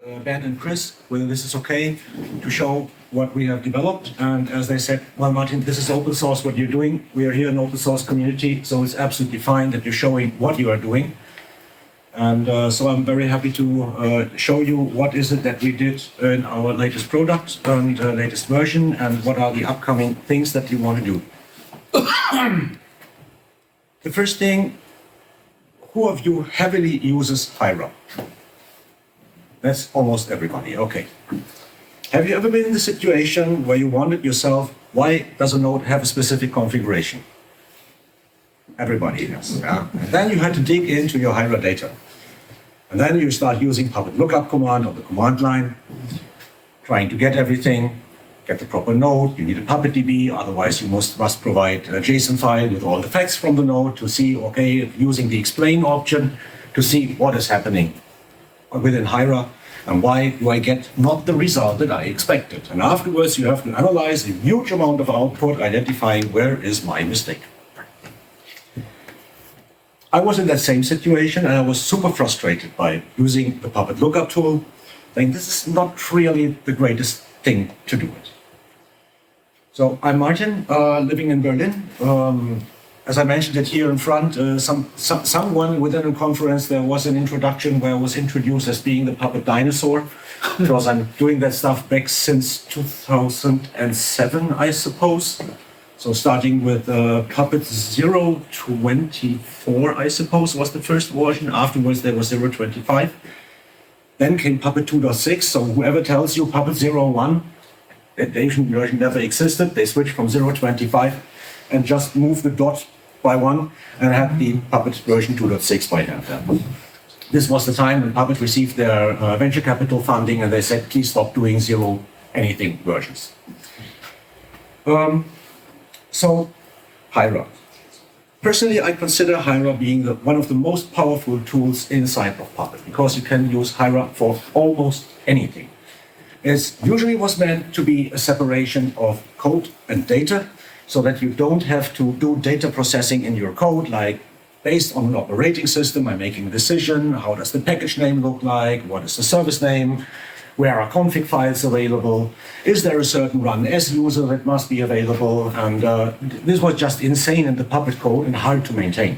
Ben and Chris, whether this is okay to show what we have developed. And as they said, well, Martin, this is open source what you're doing. We are here in an open source community, so it's absolutely fine that you're showing what you are doing. And so I'm very happy to show you what is it that we did in our latest product and latest version, and what are the upcoming things that you want to do. The first thing, who of you heavily uses Hira? That's almost everybody, okay. Have you ever been in the situation where you wondered yourself, why does a node have a specific configuration? Everybody has, yeah. And then you had to dig into your Hira data. And then you start using Puppet lookup command on the command line, trying to get everything, get the proper node. You need a Puppet DB, otherwise you must provide a JSON file with all the facts from the node to see, okay, using the explain option to see what is happening within Hira and why do I get not the result that I expected. And afterwards you have to analyze a huge amount of output, identifying where is my mistake. I was in that same situation and I was super frustrated by using the Puppet lookup tool, saying this is not really the greatest thing to do it. So I'm Martin, living in Berlin. As I mentioned it here in front, someone within a conference, there was an introduction where I was introduced as being the Puppet dinosaur, because I'm doing that stuff back since 2007, I suppose. So starting with Puppet 0.24, I suppose, was the first version. Afterwards, there was 0.25. Then came Puppet 2.6. So whoever tells you Puppet 0.1, that version never existed. They switched from 0.25 and just moved the dot by one and had the Puppet version 2.6 by hand. This was the time when Puppet received their venture capital funding, and they said, please stop doing zero anything versions. So, Hira. Personally, I consider Hira being one of the most powerful tools inside of Puppet, because you can use Hira for almost anything. It usually was meant to be a separation of code and data, so that you don't have to do data processing in your code, like based on an operating system, I'm making a decision, how does the package name look like, what is the service name, where are config files available, is there a certain run as user that must be available, and this was just insane in the Puppet code and hard to maintain.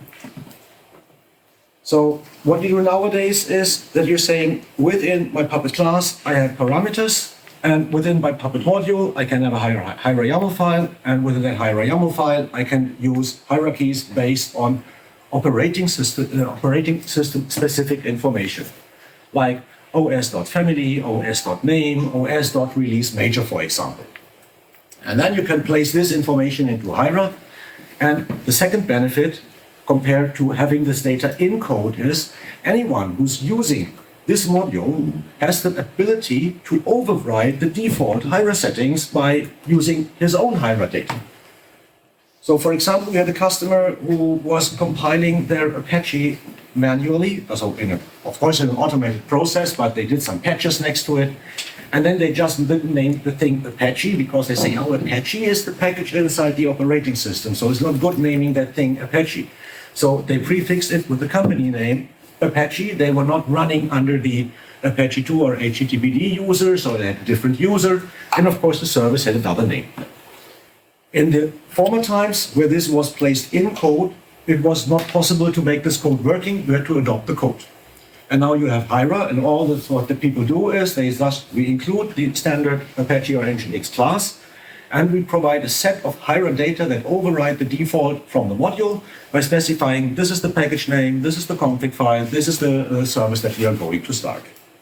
So what we do nowadays is that you're saying, within my Puppet class, I have parameters, and within my Puppet module, I can have a Hira YAML file, and within that Hira YAML file, I can use hierarchies based on operating system specific information, like os.family, os.name, os.release major, for example. And then you can place this information into Hira. And the second benefit, compared to having this data in code, is anyone who's using this module has the ability to override the default Hira settings by using his own Hira data. So for example, we had a customer who was compiling their Apache manually, so of course in an automated process, but they did some patches next to it. And then they just didn't name the thing Apache, because they say, oh, Apache is the package inside the operating system, so it's not good naming that thing Apache. So they prefixed it with the company name, Apache. They were not running under the Apache 2 or HTTPD user, so they had a different user, and of course the service had another name. In the former times where this was placed in code, it was not possible to make this code working. You had to adopt the code. And now you have Hira, and all that's what the people do is we include the standard Apache or Nginx class, and we provide a set of Hira data that override the default from the module by specifying this is the package name, this is the config file, this is the service that we are going to start.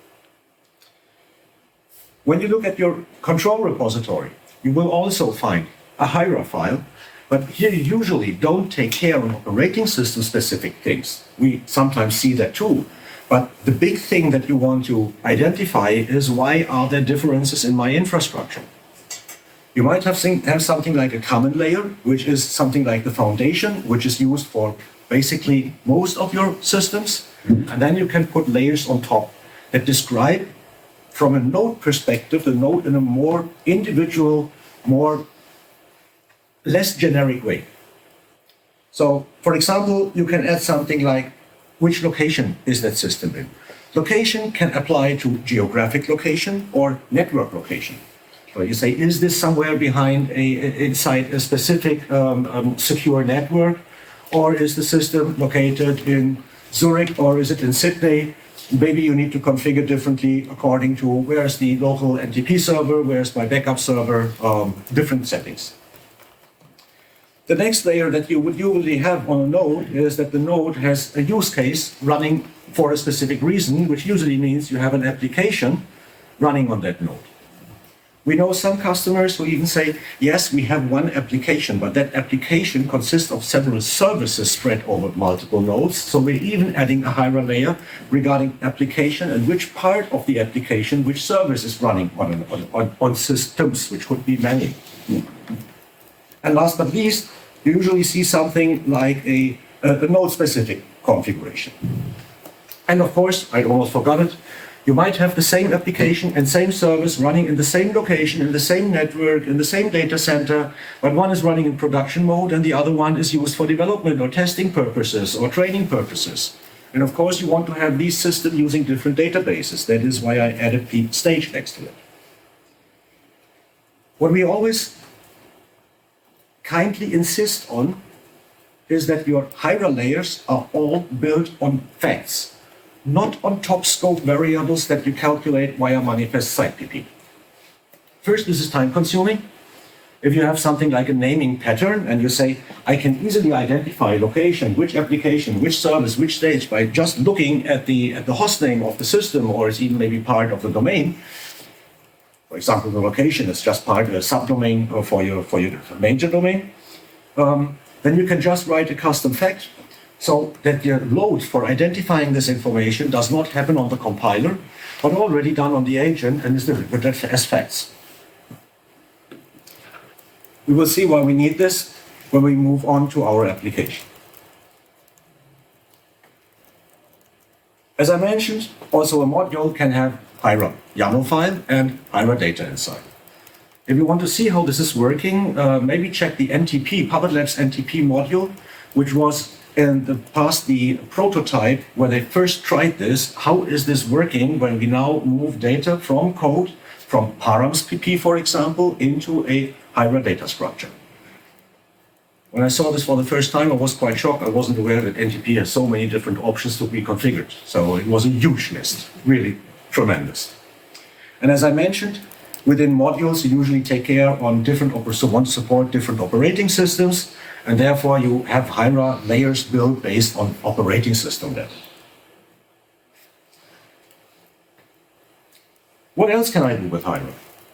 When you look at your control repository, you will also find a Hira file, but here you usually don't take care of operating system specific things. We sometimes see that too. But the big thing that you want to identify is, why are there differences in my infrastructure? You might have something like a common layer, which is something like the foundation, which is used for basically most of your systems. And then you can put layers on top that describe, from a node perspective, the node in a more individual, less generic way. So, for example, you can add something like, which location is that system in? Location can apply to geographic location or network location. So you say, is this somewhere inside a specific secure network, or is the system located in Zurich, or is it in Sydney? Maybe you need to configure differently according to where's the local NTP server, where's my backup server, different settings. The next layer that you would usually have on a node is that the node has a use case running for a specific reason, which usually means you have an application running on that node. We know some customers who even say, yes, we have one application, but that application consists of several services spread over multiple nodes. So we're even adding a higher layer regarding application and which part of the application, which service is running on systems, which could be many. And last but least, you usually see something like a node-specific configuration. And of course, I almost forgot it, you might have the same application and same service running in the same location, in the same network, in the same data center, but one is running in production mode and the other one is used for development or testing purposes or training purposes. And of course, you want to have these systems using different databases. That is why I added pstage next to it. What we always kindly insist on is that your higher layers are all built on facts, not on top scope variables that you calculate via manifest site PP. First, this is time consuming. If you have something like a naming pattern and you say, I can easily identify location, which application, which service, which stage by just looking at the host name of the system, or it's even maybe part of the domain. For example, the location is just part of a subdomain for your major domain. Then you can just write a custom fact so that the load for identifying this information does not happen on the compiler, but already done on the agent and is delivered as facts. We will see why we need this when we move on to our application. As I mentioned, also a module can have HIRA YAML file and HIRA data inside. If you want to see how this is working, maybe check the NTP, Puppet Labs NTP module, which was in the past the prototype where they first tried this. How is this working when we now move data from code, from params PP, for example, into a HIRA data structure? When I saw this for the first time, I was quite shocked. I wasn't aware that NTP has so many different options to be configured. So it was a huge list, really tremendous. And as I mentioned, within modules, you usually take care on different so want to support different operating systems, and therefore you have HIRA layers built based on operating system level. What else can I do with HIRA?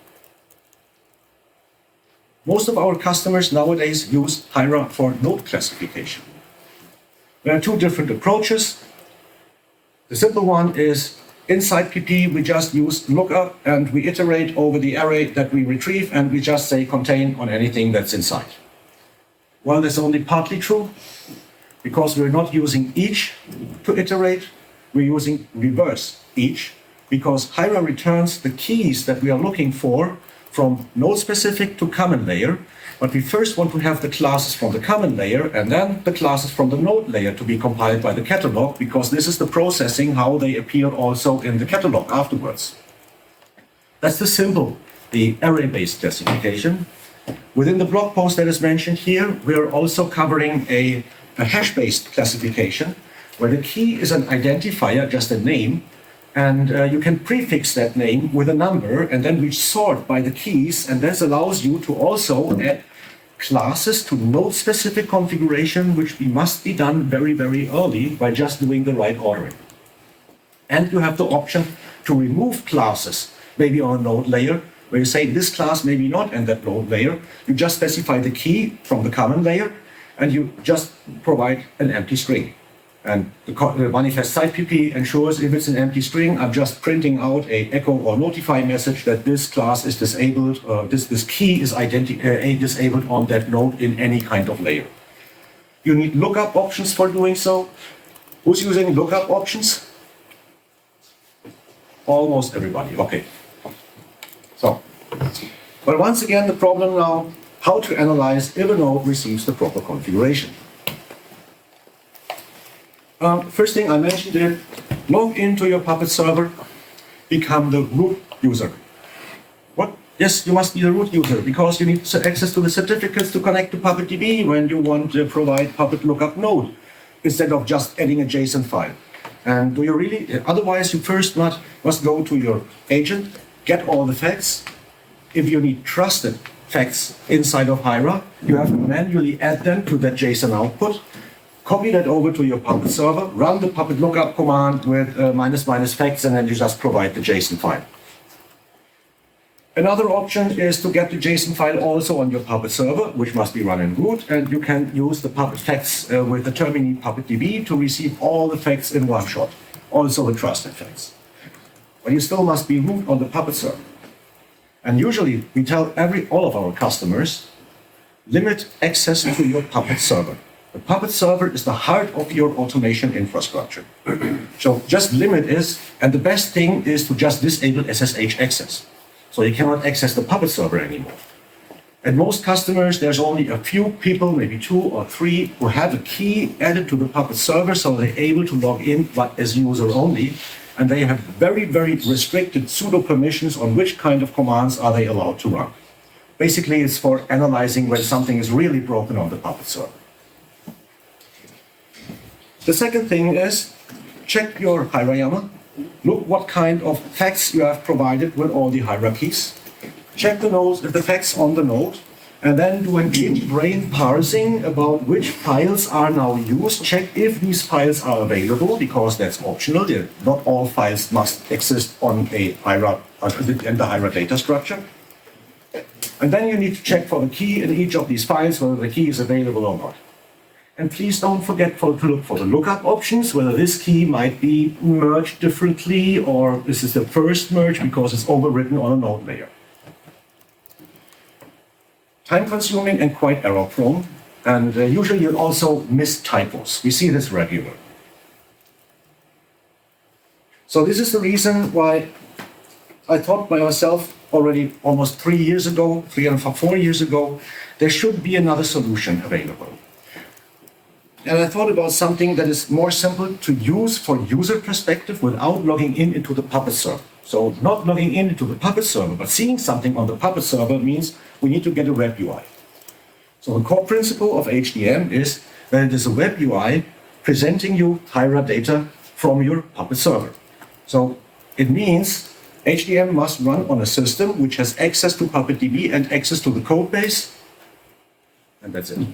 Most of our customers nowadays use HIRA for node classification. There are two different approaches. The simple one is inside PP, we just use lookup and we iterate over the array that we retrieve and we just say contain on anything that's inside. Well, that's only partly true because we're not using each to iterate, we're using reverse each because HIRA returns the keys that we are looking for from node specific to common layer, but we first want to have the classes from the common layer and then the classes from the node layer to be compiled by the catalog, because this is the processing how they appear also in the catalog afterwards. That's the array-based classification. Within the blog post that is mentioned here, we are also covering a hash-based classification where the key is an identifier, just a name, and you can prefix that name with a number, and then we sort by the keys, and this allows you to also add classes to node-specific configuration, which must be done very, very early by just doing the right ordering. And you have the option to remove classes, maybe on a node layer, where you say this class maybe not in that node layer. You just specify the key from the common layer, and you just provide an empty string. And the manifest site PP ensures if it's an empty string, I'm just printing out a echo or notify message that this class is disabled, this key is disabled on that node in any kind of layer. You need lookup options for doing so. Who's using lookup options? Almost everybody, okay. So, but once again, the problem now, how to analyze if a node receives the proper configuration. First thing I mentioned is log into your Puppet server, become the root user. What? Yes, you must be the root user because you need access to the certificates to connect to PuppetDB when you want to provide Puppet lookup node instead of just adding a JSON file. And do you really? Otherwise, you first must go to your agent, get all the facts. If you need trusted facts inside of Hira, you have to manually add them to that JSON output, copy that over to your Puppet server, run the Puppet lookup command with -- facts, and then you just provide the JSON file. Another option is to get the JSON file also on your Puppet server, which must be run in root, and you can use the Puppet facts with the termini PuppetDB to receive all the facts in one shot, also the trusted facts. But you still must be root on the Puppet server. And usually we tell all of our customers, limit access to your Puppet server. The Puppet server is the heart of your automation infrastructure. So just limit is, and the best thing is to just disable SSH access. So you cannot access the Puppet server anymore. At most customers, there's only a few people, maybe 2 or 3, who have a key added to the Puppet server, so they're able to log in, but as user only. And they have very, very restricted pseudo permissions on which kind of commands are they allowed to run. Basically, it's for analyzing when something is really broken on the Puppet server. The second thing is check your Hira YAML. Look what kind of facts you have provided with all the hierarchies. Check the nodes, the facts on the node, and then do an in-brain parsing about which files are now used. Check if these files are available, because that's optional. Not all files must exist on a Hira, in the Hira data structure. And then you need to check for the key in each of these files, whether the key is available or not. And please don't forget to look for the lookup options, whether this key might be merged differently or this is the first merge because it's overwritten on a node layer. Time-consuming and quite error-prone, and usually you'll also miss typos. We see this regularly. So this is the reason why I thought by myself already almost 3 years ago, 4 years ago, there should be another solution available. And I thought about something that is more simple to use for user perspective without logging into the Puppet server. So not logging into the Puppet server, but seeing something on the Puppet server means we need to get a web UI. So the core principle of HDM is that it is a web UI presenting you Hira data from your Puppet server. So it means HDM must run on a system which has access to PuppetDB and access to the code base, and that's it.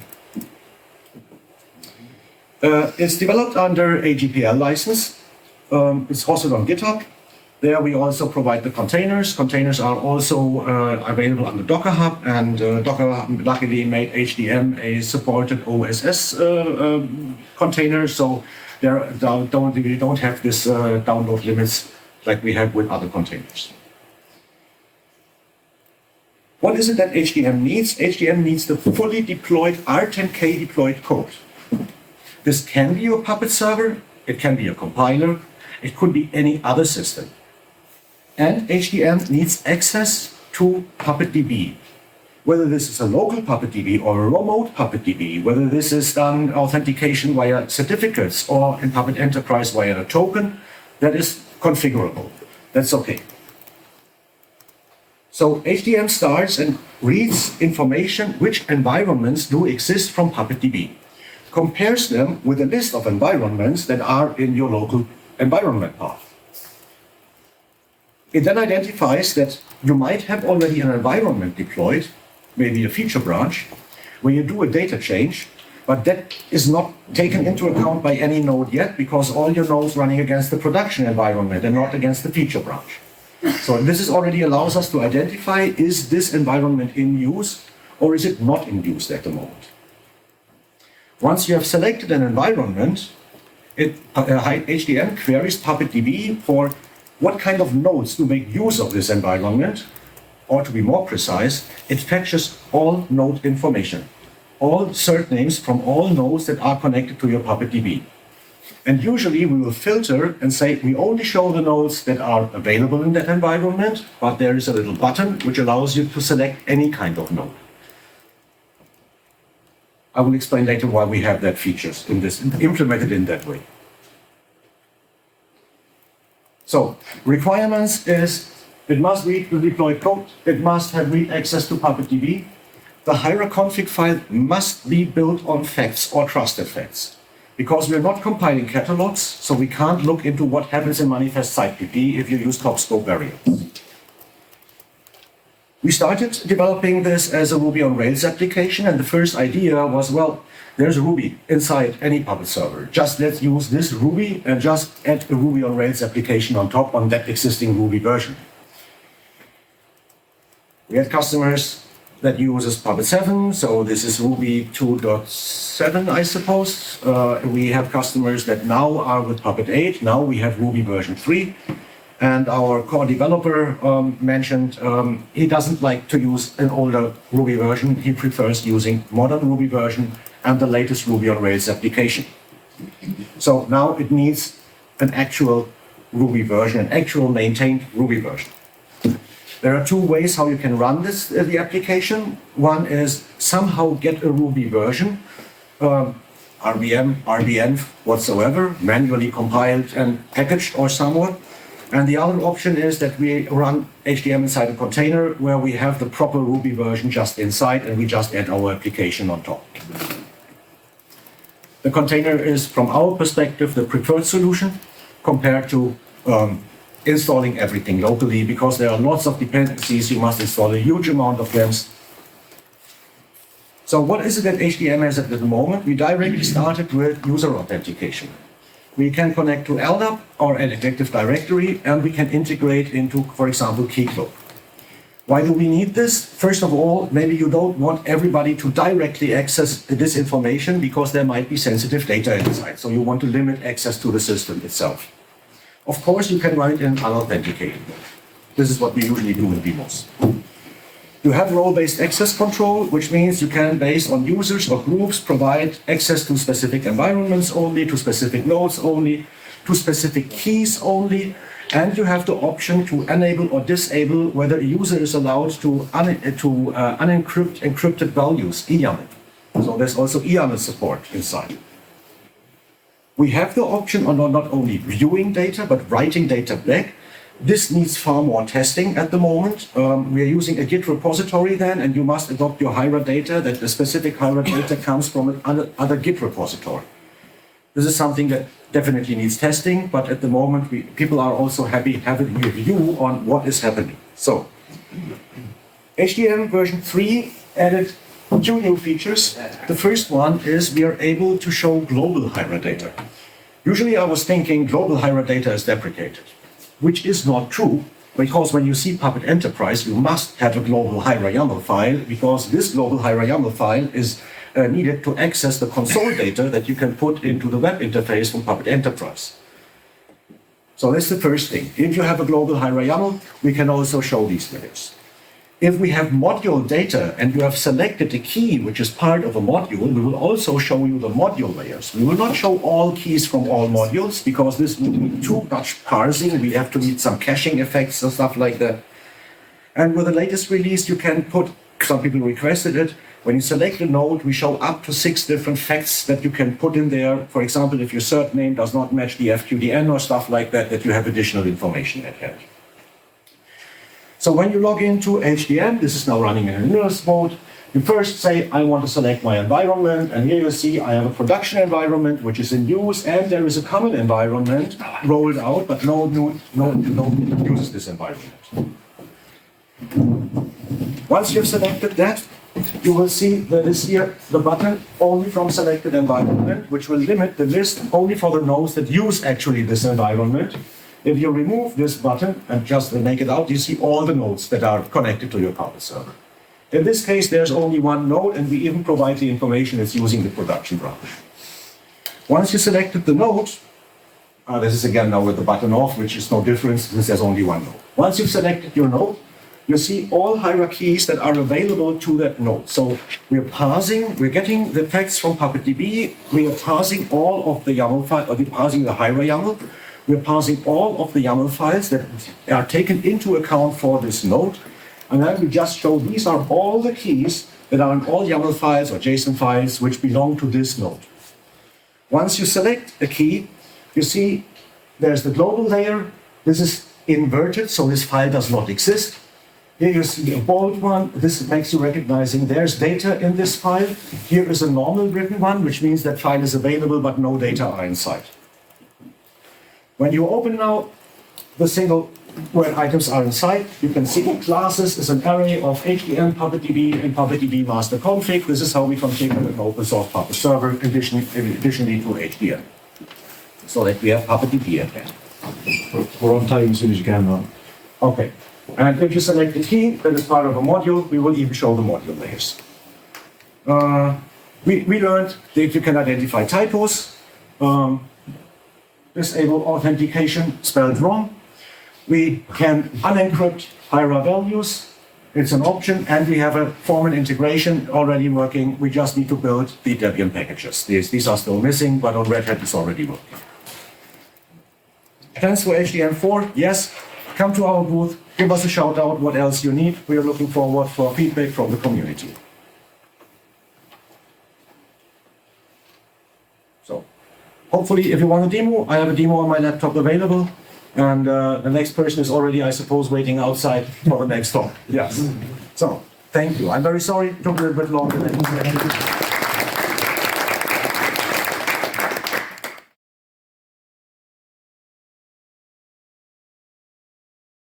It's developed under a GPL license. It's hosted on GitHub. There we also provide the containers. Containers are also available under Docker Hub, and Docker luckily made HDM a supported OSS container, so we don't have this download limits like we have with other containers. What is it that HDM needs? HDM needs the fully deployed R10K deployed code. This can be your Puppet server, it can be a compiler, it could be any other system. And HDM needs access to PuppetDB. Whether this is a local PuppetDB or a remote PuppetDB, whether this is done authentication via certificates or in Puppet Enterprise via a token, that is configurable. That's okay. So HDM starts and reads information which environments do exist from PuppetDB. Compares them with a list of environments that are in your local environment path. It then identifies that you might have already an environment deployed, maybe a feature branch, where you do a data change, but that is not taken into account by any node yet because all your nodes running against the production environment and not against the feature branch. So this already allows us to identify, is this environment in use or is it not in use at the moment? Once you have selected an environment, HDM queries PuppetDB for what kind of nodes to make use of this environment, or to be more precise, it fetches all node information, all cert names from all nodes that are connected to your PuppetDB. And usually we will filter and say we only show the nodes that are available in that environment, but there is a little button which allows you to select any kind of node. I will explain later why we have that features in this, implemented in that way. So requirements is it must read the deployed code, it must have read access to PuppetDB. The Hira config file must be built on facts or trusted facts. Because we're not compiling catalogs, so we can't look into what happens in manifest site PP if you use top scope variables. We started developing this as a Ruby on Rails application, and the first idea was, well, there's Ruby inside any Puppet server. Just let's use this Ruby and just add a Ruby on Rails application on top on that existing Ruby version. We had customers that uses Puppet 7, so this is Ruby 2.7, I suppose. We have customers that now are with Puppet 8. Now we have Ruby version 3. And our core developer mentioned he doesn't like to use an older Ruby version. He prefers using modern Ruby version and the latest Ruby on Rails application. So now it needs an actual Ruby version, an actual maintained Ruby version. There are two ways how you can run this, the application. One is somehow get a Ruby version, RVM, RDN, whatsoever, manually compiled and packaged or somewhat. And the other option is that we run HDM inside a container where we have the proper Ruby version just inside and we just add our application on top. The container is, from our perspective, the preferred solution compared to installing everything locally, because there are lots of dependencies. You must install a huge amount of them. So what is it that HDM has at the moment? We directly started with user authentication. We can connect to LDAP or an Active Directory, and we can integrate into, for example, Keycloak. Why do we need this? First of all, maybe you don't want everybody to directly access this information because there might be sensitive data inside. So you want to limit access to the system itself. Of course, you can run it in unauthenticated mode. This is what we usually do in BMOS. You have role-based access control, which means you can, based on users or groups, provide access to specific environments only, to specific nodes only, to specific keys only, and you have the option to enable or disable whether a user is allowed to unencrypt encrypted values, eYAML. So there's also eYAML support inside. We have the option on not only viewing data, but writing data back. This needs far more testing at the moment. We are using a Git repository then, and you must adopt your Hira data, that the specific Hira data comes from another Git repository. This is something that definitely needs testing, but at the moment people are also happy having a review on what is happening. So, HDM version 3 added two new features. The first one is we are able to show global Hira data. Usually I was thinking global Hira data is deprecated, which is not true, because when you see Puppet Enterprise, you must have a global Hira YAML file, because this global Hira YAML file is needed to access the console data that you can put into the web interface from Puppet Enterprise. So that's the first thing. If you have a global Hira YAML, we can also show these layers. If we have module data and you have selected a key which is part of a module, we will also show you the module layers. We will not show all keys from all modules because this would need too much parsing. We have to need some caching effects and stuff like that. And with the latest release, you can put, some people requested it, when you select a node, we show up to 6 different facts that you can put in there. For example, if your cert name does not match the FQDN or stuff like that, that you have additional information at hand. So when you log into HDM, this is now running in a Linux mode, you first say, I want to select my environment, and here you see I have a production environment which is in use, and there is a common environment rolled out, but no node uses this environment. Once you've selected that, you will see there is here the button only from selected environment, which will limit the list only for the nodes that use actually this environment. If you remove this button and just make it out, you see all the nodes that are connected to your Puppet server. In this case, there's only one node, and we even provide the information it's using the production branch. Once you selected the node, this is again now with the button off, which is no difference since there's only one node. Once you've selected your node, you see all hierarchies that are available to that node. So we're getting the facts from PuppetDB, we are parsing all of the YAML file, or parsing the Hira YAML. We're parsing all of the YAML files that are taken into account for this node. And then we just show these are all the keys that are in all YAML files or JSON files which belong to this node. Once you select a key, you see there's the global layer, This is inverted, so this file does not exist. Here you see a bold one. This makes you recognizing there's data in this file. Here is a normal written one, which means that file is available, but no data are inside. When you open now the single where items are inside, you can see classes is an array of HDM, PuppetDB, and PuppetDB master config. This is how we configure an open source Puppet server additionally to HDM. So that we have PuppetDB again. We're on time as soon as you can now. Okay. And if you select the key that is part of a module, we will even show the module layers. We learned that you can identify typos, disable authentication spelled wrong. We can unencrypt higher values. It's an option, and we have a formal integration already working. We just need to build the Debian packages. These are still missing, but on Red Hat it's already working. Thanks for HDM4. Yes, come to our booth, give us a shout out what else you need. We are looking forward for feedback from the community. So, hopefully, if you want a demo, I have a demo on my laptop available. And the next person is already, I suppose, waiting outside for the next talk. Yes. So, thank you. I'm very sorry it took a little bit longer than expected.